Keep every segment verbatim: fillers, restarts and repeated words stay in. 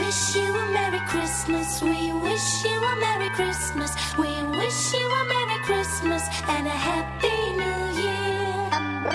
wish you a Merry Christmas. We wish you a Merry Christmas. We wish you a Merry Christmas and a Happy New Year.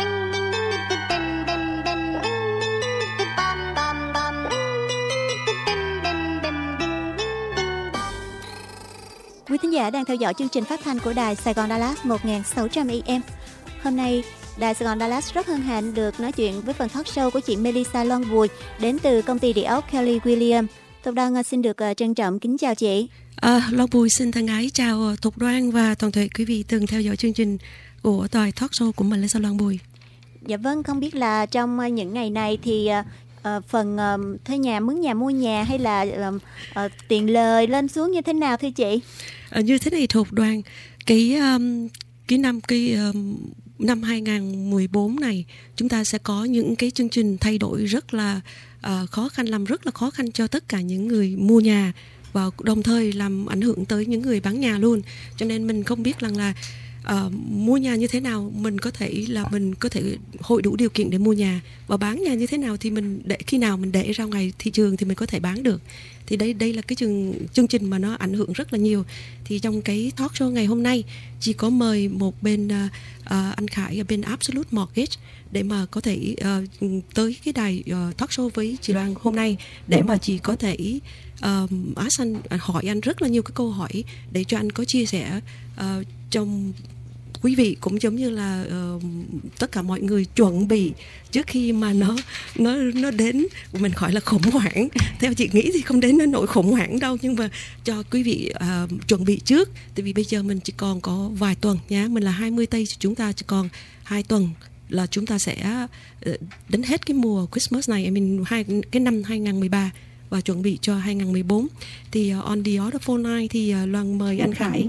Quý thính giả đang theo dõi chương trình phát thanh của Đài Sài Gòn Dallas một nghìn sáu trăm A M. Hôm nay, Đài Sài Gòn Dallas rất hân hạnh được nói chuyện với phần talk show của chị Melissa Longwood đến từ công ty địa ốc Kelly Williams. Thục Đoan xin được trân trọng kính chào chị. À, Longwood xin thân ái chào Thục Đoan và toàn thể quý vị từng theo dõi chương trình của đài talk show của Melissa Longwood. Dạ vâng, không biết là trong những ngày này thì uh, phần uh, thuê nhà, mướn nhà, mua nhà hay là uh, uh, tiền lời lên xuống như thế nào thưa chị? À, như thế này Thục Đoan, cái um, cái năm cái um, năm hai không một bốn này chúng ta sẽ có những cái chương trình thay đổi rất là uh, khó khăn, làm rất là khó khăn cho tất cả những người mua nhà và đồng thời làm ảnh hưởng tới những người bán nhà luôn. Cho nên mình không biết rằng là uh, mua nhà như thế nào mình có thể là mình có thể hội đủ điều kiện để mua nhà, và bán nhà như thế nào thì mình để khi nào mình để ra ngoài thị trường thì mình có thể bán được. Thì đây đây là cái chương chương trình mà nó ảnh hưởng rất là nhiều. Thì trong cái talk show ngày hôm nay chỉ có mời một bên uh, uh, anh Khải ở bên Absolute Mortgage để mà có thể uh, tới cái đài uh, talk show với chị Loan hôm nay để mà chị có thể uh, ask anh, hỏi anh rất là nhiều cái câu hỏi để cho anh có chia sẻ uh, trong quý vị cũng giống như là uh, tất cả mọi người chuẩn bị trước khi mà nó nó nó đến, mình gọi là khủng hoảng. Theo chị nghĩ thì không đến nó nỗi khủng hoảng đâu, nhưng mà cho quý vị uh, chuẩn bị trước, tại vì bây giờ mình chỉ còn có vài tuần nhá, mình là hai mươi tây, chúng ta chỉ còn hai tuần là chúng ta sẽ uh, đến hết cái mùa Christmas này, I mean, hai, cái năm hai không một ba và chuẩn bị cho hai không một bốn. Thì uh, on the other phone line thì uh, Loan mời anh Khải.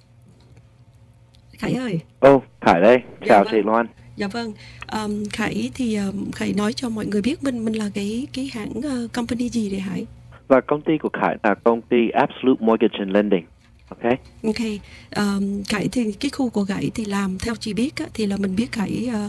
Khải ơi. Ô, oh, Khải đây. Chào dạ, chị Loan. Dạ vâng. Um, Khải thì um, Khải nói cho mọi người biết mình mình là cái cái hãng uh, company gì để Khải? Và công ty của Khải là công ty Absolute Mortgage and Lending. Ok. Ok. Um, Khải thì cái khu của Khải thì làm theo chị biết á, thì là mình biết Khải uh,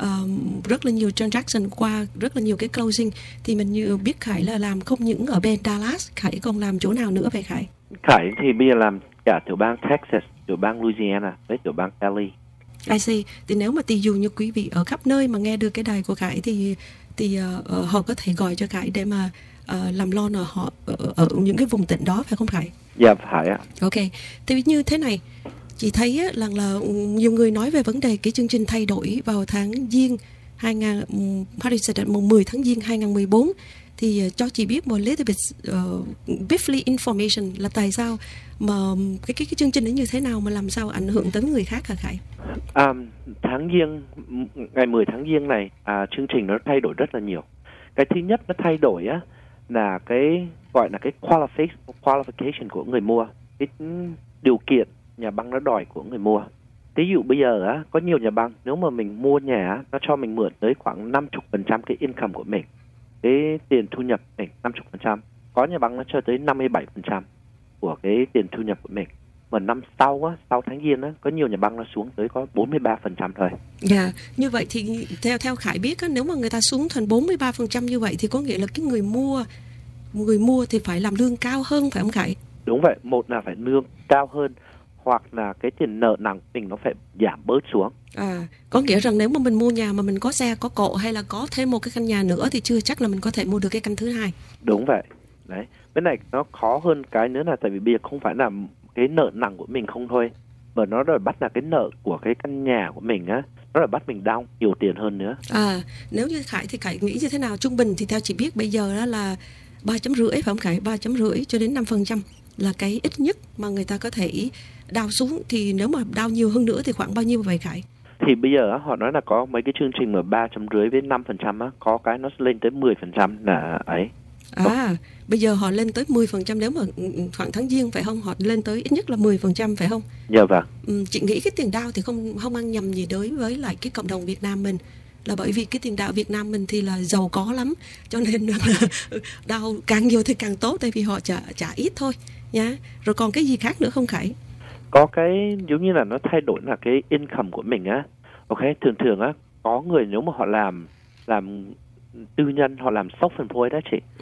um, rất là nhiều transaction qua rất là nhiều cái closing, thì mình như biết Khải là làm không những ở bên Dallas, Khải còn làm chỗ nào nữa về Khải? Khải thì bây giờ làm cả tiểu bang Texas, tiểu bang Louisiana với tiểu bang Cali. I see. Thì nếu mà tỷ dụ như quý vị ở khắp nơi mà nghe được cái đài của Khải thì thì uh, uh, họ có thể gọi cho Khải để mà uh, làm loan ở họ ở, ở những cái vùng tỉnh đó, phải không Khải? Dạ phải ạ. Ok. Thì như thế này, chị thấy á, là là nhiều người nói về vấn đề cái chương trình thay đổi vào tháng Giêng hai nghìn mùng mười tháng Giêng hai không một bốn. Thì uh, cho chị biết một little bit uh, briefly information là tại sao mà cái cái cái chương trình ấy như thế nào mà làm sao ảnh hưởng tới người khác hả Khải? À, tháng Giêng, ngày mười tháng Giêng này, à, chương trình nó thay đổi rất là nhiều. Cái thứ nhất nó thay đổi á là cái gọi là cái qualification của người mua, cái điều kiện nhà băng nó đòi của người mua. Ví dụ bây giờ á có nhiều nhà băng, nếu mà mình mua nhà nó cho mình mượn tới khoảng năm mươi phần trăm cái income của mình, cái tiền thu nhập mình năm mươi phần trăm. Có nhà băng nó cho tới năm mươi bảy phần trăm của cái tiền thu nhập của mình. Mà năm sau á, sau tháng Giêng á, có nhiều nhà băng nó xuống tới có bốn mươi ba phần trăm thôi. Dạ, yeah. Như vậy thì theo theo Khải biết á, nếu mà người ta xuống thành bốn mươi ba phần trăm như vậy thì có nghĩa là cái người mua người mua thì phải làm lương cao hơn, phải không Khải? Đúng vậy, một là phải lương cao hơn, hoặc là cái tiền nợ nặng mình nó phải giảm bớt xuống. À, có nghĩa rằng nếu mà mình mua nhà mà mình có xe, có cộ hay là có thêm một cái căn nhà nữa thì chưa chắc là mình có thể mua được cái căn thứ hai. Đúng vậy. Đấy. Bên này nó khó hơn cái nữa là tại vì bây giờ không phải là cái nợ nặng của mình không thôi, mà nó rồi bắt là cái nợ của cái căn nhà của mình á, nó rồi bắt mình down nhiều tiền hơn nữa. À, nếu như Khải thì Khải nghĩ như thế nào? Trung bình thì theo chị biết bây giờ đó là ba chấm rưỡi phải không Khải? ba chấm rưỡi cho đến năm phần trăm là cái ít nhất mà người ta có thể đào xuống. Thì nếu mà đào nhiều hơn nữa thì khoảng bao nhiêu vậy Khải? Thì bây giờ họ nói là có mấy cái chương trình mà ba chấm rưỡi với năm phần trăm á, có cái nó lên tới mười phần trăm là ấy. À, bây giờ họ lên tới mười phần trăm, nếu mà khoảng tháng Giêng phải không? Họ lên tới ít nhất là mười phần trăm phải không? Dạ vâng. Ừ, chị nghĩ cái tiền đào thì không không ăn nhầm gì đối với lại cái cộng đồng Việt Nam mình, là bởi vì cái tiền đạo Việt Nam mình thì là giàu có lắm, cho nên là đào càng nhiều thì càng tốt, tại vì họ trả trả ít thôi nhá. Rồi còn cái gì khác nữa không Khải? Có cái giống như là nó thay đổi là cái income của mình á. Ok, thường thường á có người nếu mà họ làm làm tư nhân, họ làm self-employed đó chị. Ừ.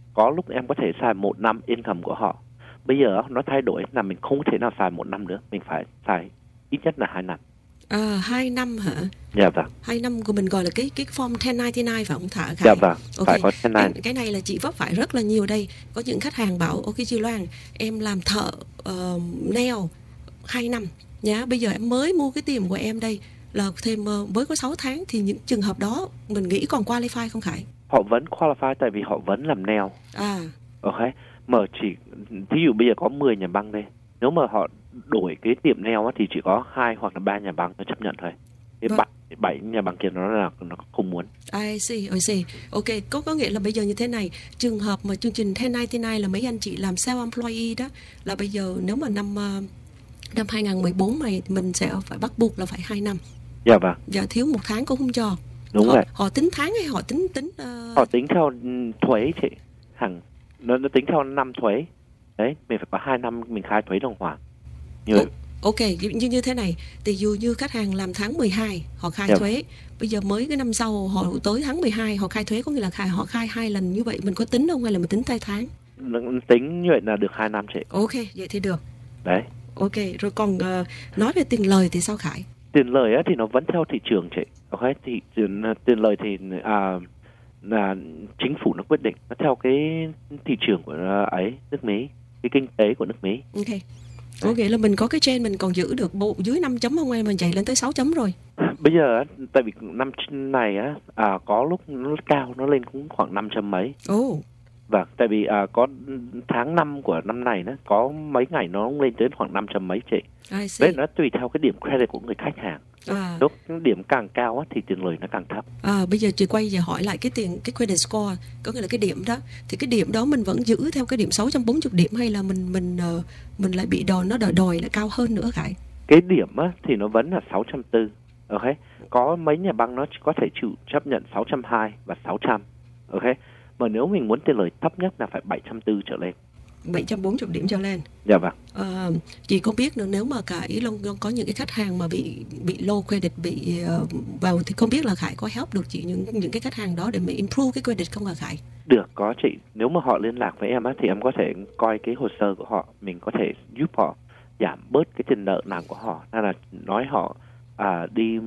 có lúc em có thể xài một năm income của họ. Bây giờ nó thay đổi là mình không thể nào xài một năm nữa, mình phải xài ít nhất là hai năm. À, hai năm hả? Dạ vâng. Hai năm của mình gọi là cái cái form ten ninety-nine phải không Thả Khải? Dạ vâng, okay. phải có ten ninety-nine. Cái, cái này là chị vấp phải rất là nhiều đây. Có những khách hàng bảo, ok chị Loan, em làm thợ uh, nail hai năm nhá, bây giờ em mới mua cái tiệm của em đây là thêm uh, mới có sáu tháng, thì những trường hợp đó mình nghĩ còn qualify không Khải? Họ vẫn qualify tại vì họ vẫn làm nail. À. Ok. Mà chỉ thí dụ bây giờ có mười nhà băng đây, nếu mà họ đổi cái tiệm nail thì chỉ có hai hoặc là ba nhà băng nó chấp nhận thôi. Cái vâng. bảy, bảy nhà băng kia nó là nó không muốn. I see, I see. Ok, có có nghĩa là bây giờ như thế này, trường hợp mà chương trình ten ninety-nine là mấy anh chị làm self-employee đó, là bây giờ nếu mà năm uh, năm hai không một bốn này mình sẽ phải bắt buộc là phải hai năm. Dạ vâng. Dạ, thiếu một tháng cũng không cho. Đúng họ, rồi. Họ tính tháng hay họ tính tính uh... Họ tính theo thuế chị. Hàng nó, nó tính theo năm thuế. Đấy, mình phải có hai năm mình khai thuế đàng hoàng. Như oh, ok, như như thế này, thì dù như khách hàng làm tháng mười hai họ khai yeah. thuế, bây giờ mới cái năm sau họ tới tháng mười hai họ khai thuế, có nghĩa là khai, họ khai hai lần như vậy, mình có tính không hay là mình tính tay tháng? Tính như vậy là được hai năm chị. Ok, vậy thì được. Đấy. Ok, rồi còn uh, nói về tiền lời thì sao Khải? Tiền lời á thì nó vẫn theo thị trường chị. Ok, thì tiền, tiền lời thì à, là chính phủ nó quyết định, nó theo cái thị trường của ấy, nước Mỹ, cái kinh tế của nước Mỹ. Ok. Có nghĩa là mình có cái trend mình còn giữ được bộ dưới năm chấm không, hay mình chạy lên tới sáu chấm rồi? Bây giờ tại vì năm này á à, có lúc nó cao, nó lên cũng khoảng năm chấm mấy. Ồ. Oh. Vâng, tại vì à, có tháng năm của năm này nó có mấy ngày nó lên đến khoảng năm chấm mấy chị. Đấy, nó tùy theo cái điểm credit của người khách hàng. À. Lúc điểm càng cao á, thì tiền lời nó càng thấp. À, bây giờ chị quay về hỏi lại cái tiền cái credit score, có nghĩa là cái điểm đó, thì cái điểm đó mình vẫn giữ theo cái điểm sáu trăm bốn mươi điểm, hay là mình mình uh, mình lại bị đòi nó đòi đòi lại cao hơn nữa Khải? Cái điểm á thì nó vẫn là sáu trăm bốn mươi. Ok. Có mấy nhà băng nó có thể chịu chấp nhận sáu trăm hai mươi và sáu trăm. Ok. Mà nếu mình muốn tiền lời thấp nhất là phải bảy trăm bốn mươi trở lên. bảy trăm bốn mươi điểm trở lên. Dạ vâng. À, chị có biết nữa, nếu mà Khải Long có những cái khách hàng mà bị bị low credit, bị uh, vào, thì không biết là Khải có help được chị những những cái khách hàng đó để mình improve cái credit không hả Khải? Được, có chị. Nếu mà họ liên lạc với em á thì em có thể coi cái hồ sơ của họ, mình có thể giúp họ giảm bớt cái tiền nợ nặng của họ, hay là nói họ à, đi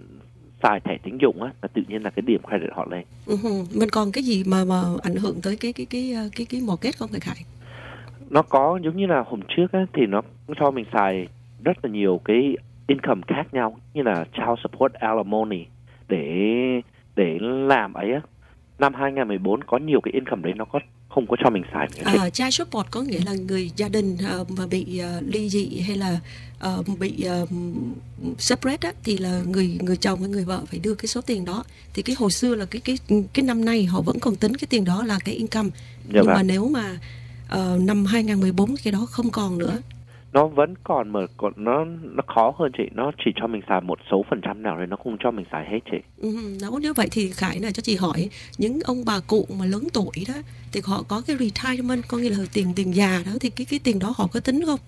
xài thẻ tín dụng á, là tự nhiên là cái điểm credit họ lên. Uh-huh. Mình còn cái gì mà mà ảnh hưởng tới cái cái cái cái cái, cái mortgage không hả Khải? Nó có giống như là hôm trước á, thì nó cho mình xài rất là nhiều cái income khác nhau, như là child support alimony để để làm ấy á. Năm hai không một bốn có nhiều cái income đấy nó có không có cho mình xài nữa. À, child support có nghĩa là người gia đình uh, mà bị uh, ly dị hay là uh, bị uh, separate á, thì là người người chồng hay người vợ phải đưa cái số tiền đó. Thì cái hồi xưa là cái cái cái năm nay họ vẫn còn tính cái tiền đó là cái income. Dạ nhưng vâng. Mà nếu mà uh, năm hai không một bốn cái đó không còn nữa. Nó vẫn còn mà còn nó nó khó hơn chị, nó chỉ cho mình xài một số phần trăm nào rồi, nó không cho mình xài hết chị. Ừ, nếu như vậy thì Khải này cho chị hỏi, những ông bà cụ mà lớn tuổi đó thì họ có cái retirement, có nghĩa là tiền tiền già đó, thì cái cái tiền đó họ có tính không?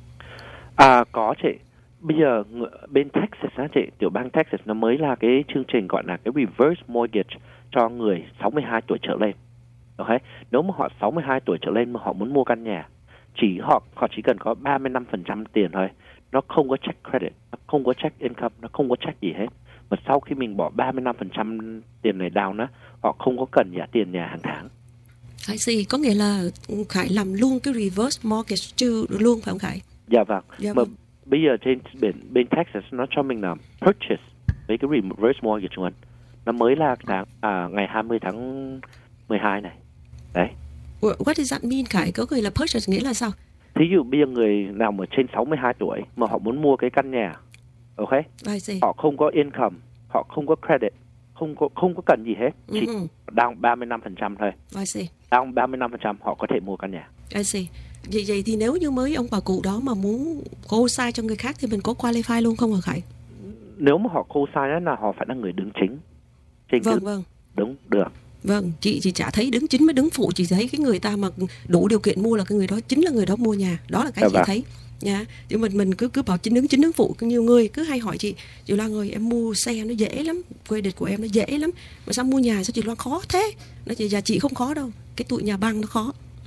À có chị. Bây giờ bên Texas á chị, tiểu bang Texas nó mới là cái chương trình gọi là cái reverse mortgage cho người sáu mươi hai tuổi trở lên. Ok, nếu mà họ sáu mươi hai tuổi trở lên mà họ muốn mua căn nhà, chỉ họ họ chỉ cần có ba mươi lăm phần trăm tiền thôi, nó không có check credit, nó không có check income, nó không có check gì hết. Mà sau khi mình bỏ ba mươi lăm phần trăm tiền này down á, họ không có cần trả tiền nhà hàng tháng. I see, có nghĩa là Khải làm luôn cái reverse mortgage chứ luôn phải không Khải? Dạ vâng. Dạ mà vâng. Bây giờ trên bên bên Texas nó cho mình làm purchase với cái reverse mortgage luôn. Nó mới là tháng à, ngày hai mươi tháng mười hai này. Đấy. What does that mean Khải? Có người là purchase nghĩa là sao? Thí dụ bây giờ người nào mà trên sáu mươi hai tuổi mà họ muốn mua cái căn nhà, ok? Họ không có income, họ không có credit, không có không có cần gì hết, chỉ uh-huh. down ba mươi lăm phần trăm thôi. I see. Down ba mươi lăm phần trăm họ có thể mua căn nhà. I see. Vậy vậy thì nếu như mới ông bà cụ đó mà muốn co-sign cho người khác thì mình có qualify luôn không hả Khải? Nếu mà họ co-sign là họ phải là người đứng chính. Trên vâng cái... vâng. Đúng, được. Vâng, chị chị chả thấy đứng chính với đứng phụ, chị thấy cái người ta mà đủ điều kiện mua là cái người đó chính là người đó mua nhà, đó là cái dạ chị vâng. thấy nha. Nhưng mình mình cứ cứ bảo chính đứng chính đứng phụ, nhiều người cứ hay hỏi chị, chị Loan ơi em mua xe nó dễ lắm, credit của em nó dễ lắm, mà sao mua nhà sao chị Loan khó thế? Nói chị dạ chị không khó đâu, cái tụi nhà băng nó khó.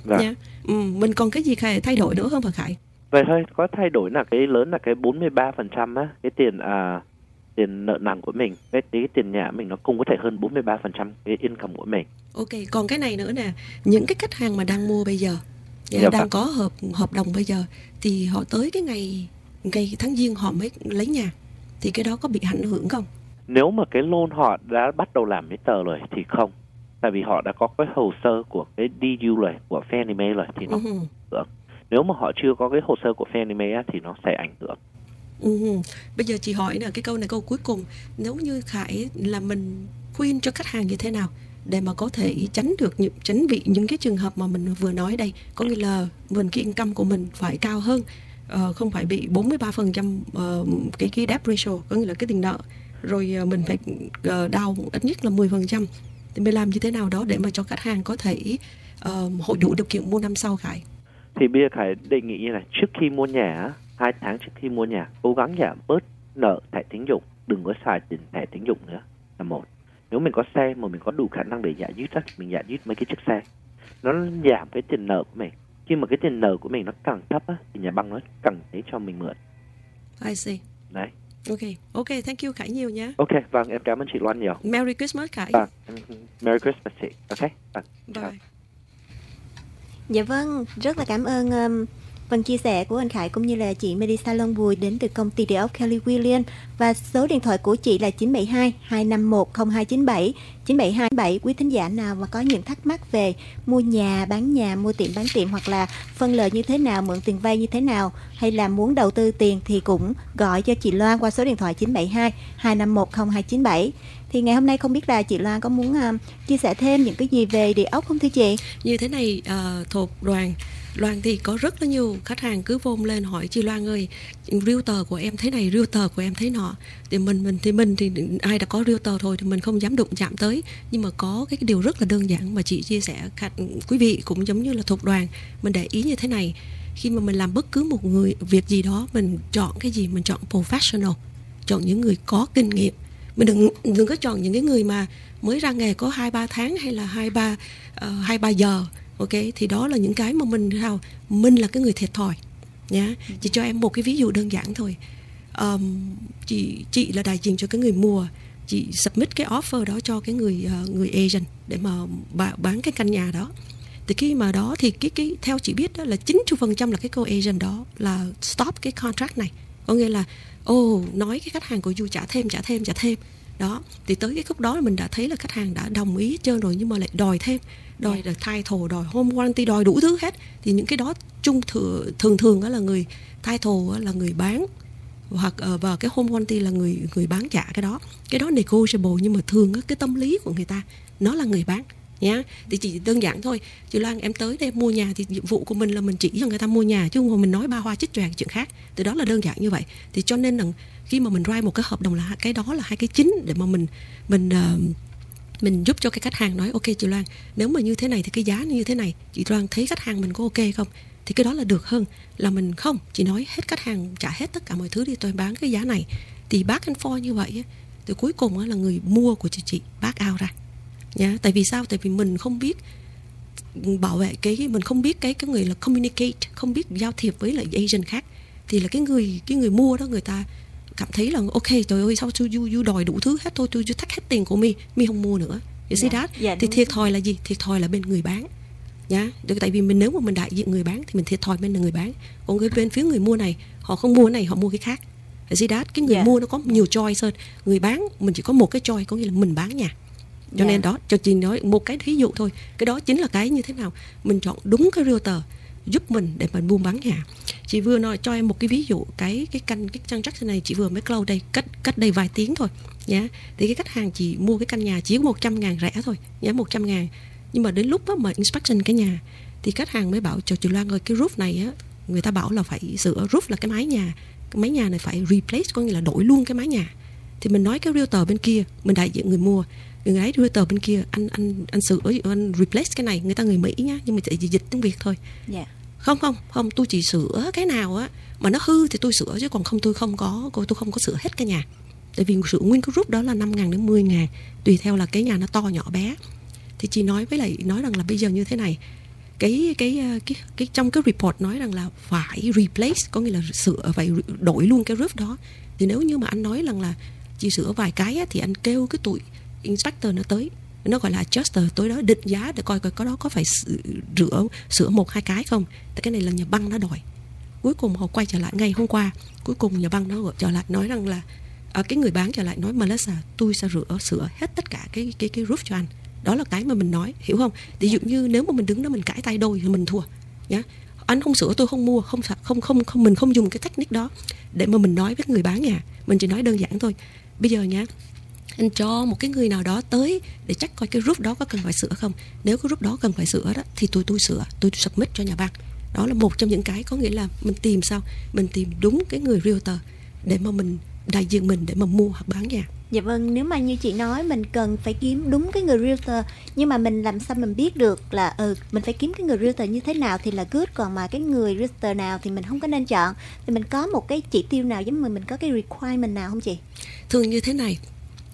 Vâng. Nha. Ừ, mình còn cái gì phải thay đổi nữa không hả Khải? Vậy thôi, có thay đổi là cái lớn là cái bốn mươi ba phần trăm á, cái tiền à, tiền nợ nần của mình, cái, cái tiền nhà mình nó cũng có thể hơn bốn mươi ba phần trăm cái income của mình. Ok, còn cái này nữa nè, những cái khách hàng mà đang mua bây giờ, Dạ, đang vâng. có hợp hợp đồng bây giờ, thì họ tới cái ngày ngày tháng giêng họ mới lấy nhà, thì cái đó có bị ảnh hưởng không? Nếu mà cái loan họ đã bắt đầu làm giấy tờ rồi thì không, tại vì họ đã có cái hồ sơ của cái đê u rồi, của Fannie Mae rồi thì nó Uh-huh. ảnh hưởng. Nếu mà họ chưa có cái hồ sơ của Fannie Mae á, thì nó sẽ ảnh hưởng. Uh-huh. Bây giờ chị hỏi nè, cái câu này câu cuối cùng, nếu như Khải là mình khuyên cho khách hàng như thế nào để mà có thể tránh được những tránh bị những cái trường hợp mà mình vừa nói đây, có nghĩa là mình cái income của mình phải cao hơn, uh, không phải bị bốn mươi ba phần trăm uh, cái cái debt ratio, có nghĩa là cái tiền nợ, rồi uh, mình phải uh, đào ít nhất là mười phần trăm, thì mình làm như thế nào đó để mà cho khách hàng có thể uh, hội đủ điều kiện mua năm sau Khải? Thì bây giờ Khải đề nghị như này, trước khi mua nhà á, hai tháng trước khi mua nhà, cố gắng giảm bớt nợ thẻ tín dụng, đừng có xài tiền thẻ tín dụng nữa là một. Nếu mình có xe mà mình có đủ khả năng để giải dứt á, mình giải dứt mấy cái chiếc xe, nó giảm cái tiền nợ của mình. Khi mà cái tiền nợ của mình nó càng thấp á, thì nhà băng nó càng thế cho mình mượn. I see. Đấy. Ok, ok, thank you Khải nhiều nhé. Ok, vâng, em cảm ơn chị Loan nhiều. Merry Christmas Khải. Vâng, Merry Christmas chị. Ok, vâng. Bye. Dạ vâng, rất là cảm ơn um, phần chia sẻ của anh Khải cũng như là chị Melissa Longwood đến từ công ty địa ốc Kelly Williams, và số điện thoại của chị là chín bảy hai hai năm một không hai chín bảy chín bảy hai bảy. Quý thính giả nào mà có những thắc mắc về mua nhà, bán nhà, mua tiệm bán tiệm, hoặc là phân lời như thế nào, mượn tiền vay như thế nào, hay là muốn đầu tư tiền thì cũng gọi cho chị Loan qua số điện thoại chín bảy hai hai năm một không hai chín bảy. Thì ngày hôm nay không biết là chị Loan có muốn uh, chia sẻ thêm những cái gì về địa ốc không thưa chị? Như thế này, uh, Thục, Đoàn Loan thì có rất là nhiều khách hàng cứ vông lên hỏi chị Loan ơi, realtor của em thế này, realtor của em thế nọ. Thì mình mình thì mình thì ai đã có realtor thôi thì mình không dám đụng chạm tới. Nhưng mà có cái điều rất là đơn giản mà chị chia sẻ khách, quý vị cũng giống như là Thục, Đoàn, mình để ý như thế này. Khi mà mình làm bất cứ một người việc gì đó, mình chọn cái gì, mình chọn professional, chọn những người có kinh nghiệm. Mình đừng đừng có chọn những cái người mà mới ra nghề có hai ba tháng hay là hai ba hai ba giờ. Ok, thì đó là những cái mà mình sao mình là cái người thiệt thòi nhá. Chỉ cho em một cái ví dụ đơn giản thôi. Um, chị chị là đại diện cho cái người mua, chị submit cái offer đó cho cái người uh, người agent để mà bán cái căn nhà đó. Thì khi mà đó thì cái cái theo chị biết đó là chín mươi phần trăm là cái cô agent đó là stop cái contract này. Có nghĩa là ô oh, nói cái khách hàng của du trả thêm trả thêm trả thêm. Đó, thì tới cái khúc đó mình đã thấy là khách hàng đã đồng ý hết trơn rồi, nhưng mà lại đòi thêm, đòi yeah. là title, đòi home warranty, đòi đủ thứ hết. Thì những cái đó chung thừa, thường thường đó là người title là người bán, hoặc và cái home warranty là người người bán trả cái đó. Cái đó negotiable, nhưng mà thường cái tâm lý của người ta nó là người bán nhá. Thì chỉ đơn giản thôi, chị Loan em tới đây em mua nhà thì nhiệm vụ của mình là mình chỉ cho người ta mua nhà, chứ không mình nói ba hoa chích choàng chuyện khác. Từ đó là đơn giản như vậy. Thì cho nên là khi mà mình write một cái hợp đồng là cái đó là hai cái chính để mà mình mình uh, mình giúp cho cái khách hàng nói ok chị Loan, nếu mà như thế này thì cái giá như thế này, chị Loan thấy khách hàng mình có ok không? Thì cái đó là được hơn là mình không chỉ nói hết khách hàng trả hết tất cả mọi thứ đi, tôi bán cái giá này. Thì back and forth như vậy thì cuối cùng là người mua của chị chị back out ra nhá. Tại vì sao? Tại vì mình không biết bảo vệ cái mình không biết cái cái người là communicate, không biết giao thiệp với lại agent khác, thì là cái người cái người mua đó người ta cảm thấy là ok trời ơi sao you, you đòi đủ thứ hết thôi, tôi thách hết tiền của mi mi không mua nữa. You see that? Dạ, thì thiệt thòi là gì? Thiệt thòi là bên người bán nhá. Tại vì mình nếu mà mình đại diện người bán thì mình thiệt thòi bên là người bán, còn người bên phía người mua này họ không mua cái này, họ mua cái khác. You see that? Cái người yeah. mua nó có nhiều choice hơn, người bán mình chỉ có một cái choice, có nghĩa là mình bán nhà. Cho yeah. nên đó, cho chị nói một cái ví dụ thôi. Cái đó chính là cái như thế nào mình chọn đúng cái realtor giúp mình để mình buôn bán nhà. Chị vừa nói cho em một cái ví dụ, cái cái căn cái transaction này chị vừa mới close đây, cách cách đây vài tiếng thôi nhá. Thì cái khách hàng chỉ mua cái căn nhà chỉ có một trăm ngàn rẻ thôi nhá, một trăm ngàn. Nhưng mà đến lúc đó mà inspection cái nhà thì khách hàng mới bảo cho chị Loan ơi, cái roof này á, người ta bảo là phải sửa, roof là cái mái nhà, cái mái nhà này phải replace, có nghĩa là đổi luôn cái mái nhà. Thì mình nói cái realtor bên kia, mình đại diện người mua, người ấy realtor bên kia, anh anh anh sửa, anh replace cái này, người ta người Mỹ nhá, nhưng mà chỉ dịch tiếng Việt thôi. Yeah. Không không không, tôi chỉ sửa cái nào á mà nó hư thì tôi sửa, chứ còn không tôi không có tôi không có sửa hết cái nhà. Tại vì sửa nguyên cái group đó là năm ngàn đến mười ngàn, tùy theo là cái nhà nó to nhỏ bé. Thì chị nói với lại nói rằng là bây giờ như thế này, cái cái cái cái trong cái report nói rằng là phải replace, có nghĩa là sửa, phải đổi luôn cái roof đó. Thì nếu như mà anh nói rằng là chỉ sửa vài cái á, thì anh kêu cái tụi inspector nó tới, nó gọi là adjuster, tối đó định giá để coi coi có đó có phải rửa sửa một hai cái không. Tại cái này là nhà băng nó đòi. Cuối cùng họ quay trở lại ngày hôm qua, cuối cùng nhà băng nó gọi trở lại nói rằng là à, cái người bán trở lại nói Melissa, tôi sẽ rửa sửa hết tất cả cái cái cái roof cho anh. Đó là cái mà mình nói, hiểu không? Ví dụ như nếu mà mình đứng đó mình cãi tay đôi thì mình thua nhá. Anh không sửa tôi không mua, không không không không mình không dùng cái technique đó để mà mình nói với người bán nhà. Mình chỉ nói đơn giản thôi. Bây giờ nhá, anh cho một cái người nào đó tới để check coi cái roof đó có cần phải sửa không. Nếu cái roof đó cần phải sửa đó thì tôi tôi sửa, tôi submit cho nhà băng. Đó là một trong những cái, có nghĩa là mình tìm sao, mình tìm đúng cái người realtor để mà mình đại diện mình để mà mua hoặc bán nhà. Dạ vâng, nếu mà như chị nói mình cần phải kiếm đúng cái người realtor, nhưng mà mình làm sao mình biết được là ừ mình phải kiếm cái người realtor như thế nào thì là good, còn mà cái người realtor nào thì mình không có nên chọn. Thì mình có một cái chỉ tiêu nào giống như mình có cái requirement nào không chị? Thường như thế này.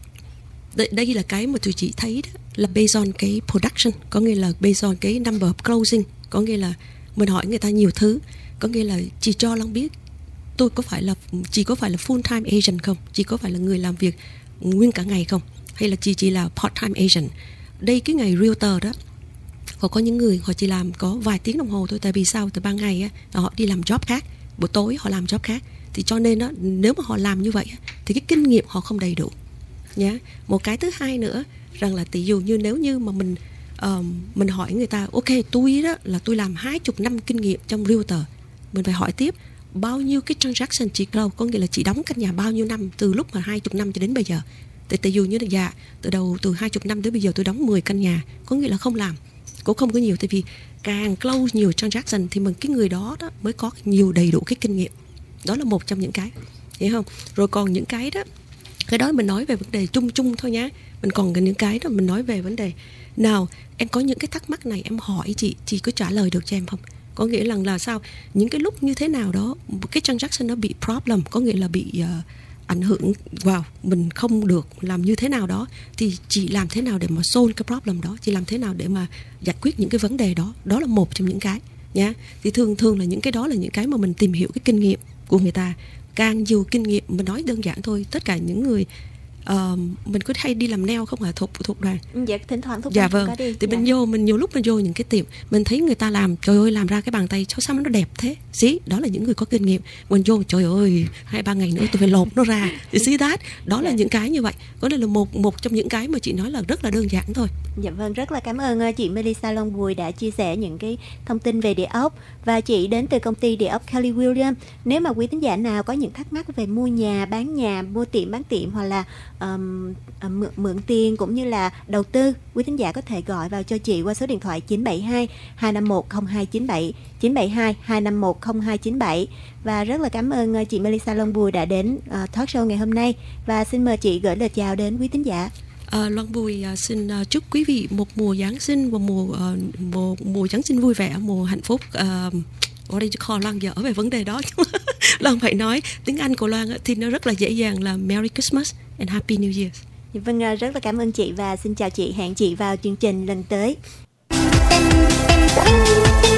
Đây, đây là cái mà tụi chị thấy đó, là based on cái production, có nghĩa là based on cái number of closing, có nghĩa là mình hỏi người ta nhiều thứ, có nghĩa là chị cho Long biết tôi có phải là chị có phải là full time agent không, chị có phải là người làm việc nguyên cả ngày không, hay là chị chỉ là part time agent. Đây cái ngày realtor đó, họ có những người họ chỉ làm có vài tiếng đồng hồ thôi. Tại vì sao? Từ ban ngày á, họ đi làm job khác, buổi tối họ làm job khác. Thì cho nên đó, nếu mà họ làm như vậy thì cái kinh nghiệm họ không đầy đủ nhá. Một cái thứ hai nữa rằng là tỷ dụ như nếu như mà mình uh, mình hỏi người ta ok tôi đó là tôi làm hai chục năm kinh nghiệm trong realtor, mình phải hỏi tiếp bao nhiêu cái transaction chị close, có nghĩa là chị đóng căn nhà bao nhiêu năm từ lúc mà hai chục năm cho đến bây giờ. Thì tỷ dụ như là dạ từ đầu từ hai chục năm đến bây giờ tôi đóng mười căn nhà, có nghĩa là không làm cũng không có nhiều. Tại vì càng close nhiều transaction thì mình cái người đó đó mới có nhiều đầy đủ cái kinh nghiệm. Đó là một trong những cái, hiểu không? Rồi còn những cái đó, cái đó mình nói về vấn đề chung chung thôi nhá. Mình còn những cái đó mình nói về vấn đề nào em có những cái thắc mắc này em hỏi chị, chị có trả lời được cho em không? Có nghĩa là là sao? Những cái lúc như thế nào đó cái transaction nó bị problem, có nghĩa là bị uh, ảnh hưởng vào, mình không được làm như thế nào đó, thì chị làm thế nào để mà solve cái problem đó, chị làm thế nào để mà giải quyết những cái vấn đề đó. Đó là một trong những cái nhá. Thì thường thường là những cái đó là những cái mà mình tìm hiểu cái kinh nghiệm của người ta. Càng nhiều kinh nghiệm, mình nói đơn giản thôi, tất cả những người uh, mình có hay đi làm nail không hả thuộc thuộc đoàn? Dạ thỉnh thoảng thuộc dạ vâng. có đi. Thì dạ. Mình vô mình nhiều lúc mình vô những cái tiệm mình thấy người ta làm trời ơi làm ra cái bàn tay sao sao nó đẹp thế, xí đó là những người có kinh nghiệm. Mình vô trời ơi hai ba ngày nữa tôi phải lột nó ra thì xí đát. Đó là dạ. những cái như vậy. Có đây là một một trong những cái mà chị nói là rất là đơn giản thôi. Dạ vâng, rất là cảm ơn chị Melissa Long Bùi đã chia sẻ những cái thông tin về địa ốc. Và chị đến từ công ty địa ốc Kelly Williams. Nếu mà quý tín giả nào có những thắc mắc về mua nhà, bán nhà, mua tiệm, bán tiệm hoặc là um, um, mượn, mượn tiền cũng như là đầu tư, quý tín giả có thể gọi vào cho chị qua số điện thoại chín bảy hai hai năm một không hai chín bảy, chín bảy hai hai năm một không hai chín bảy. Và rất là cảm ơn chị Melissa Long Bùi đã đến uh, talk show ngày hôm nay. Và xin mời chị gửi lời chào đến quý tín giả. À, Loan Bùi à, xin à, chúc quý vị một mùa Giáng sinh và mùa à, mùa mùa Giáng sinh vui vẻ, mùa hạnh phúc. À, ở đây kho Loan dở về vấn đề đó. Loan phải nói tiếng Anh của Loan thì nó rất là dễ dàng là Merry Christmas and Happy New Year. Vâng, rất là cảm ơn chị và xin chào chị, hẹn chị vào chương trình lần tới.